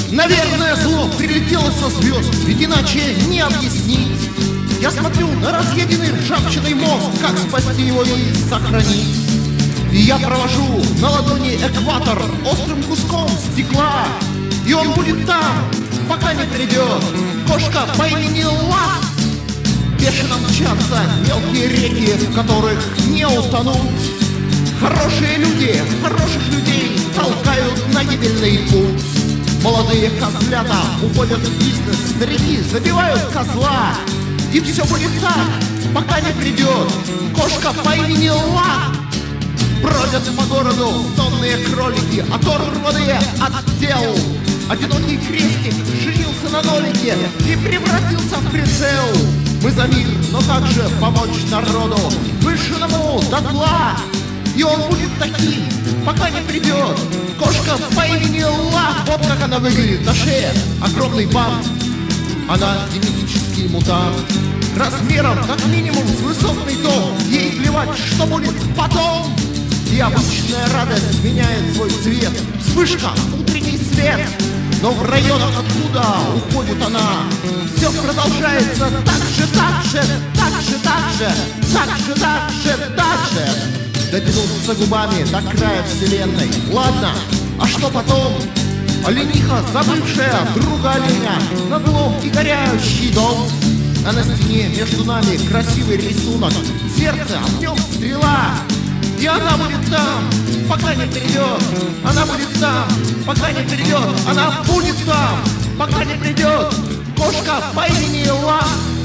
Наверное, зло прилетело со звезд, ведь иначе не объяснить. Я смотрю на разъеденный ржавчиной мост, как спасти его и сохранить. И я провожу на ладони экватор острым куском стекла, и он будет там, пока не придет кошка по имени Ла. Бешено мчатся мелкие реки, в которых не утонуть. Хорошие люди хороших людей толкают на гибельный путь. Молодые козлята уходят в бизнес, старики забивают козла. И все будет так, пока не придет кошка по имени Ла. Бродят по городу сонные кролики, оторванные от тел. Одинокий крестик женился на нолике и превратился в прицел. Мы за мир, но как же помочь народу, вышенному дотла? И он будет таким, пока не придет кошка по имени Ла. Вот как она выглядит на шее, огромный бант. Она генетический мутант, размером как минимум с высотный дом. Ей плевать, что будет потом. И обычная радость меняет свой цвет. Вспышка, утренний свет. Но в районах, откуда уходит она, все продолжается так же, так же, так же, так же, так же, так же, так же. Дотянуться губами до края вселенной. Ладно, а что потом? Олениха, забывшая друга оленя, надлом и горящий дом. А на стене между нами красивый рисунок, сердце, а в нем стрела. И она будет там, пока не придет. Она будет там, пока не придет. Она будет там, пока не придет кошка по имени Ла.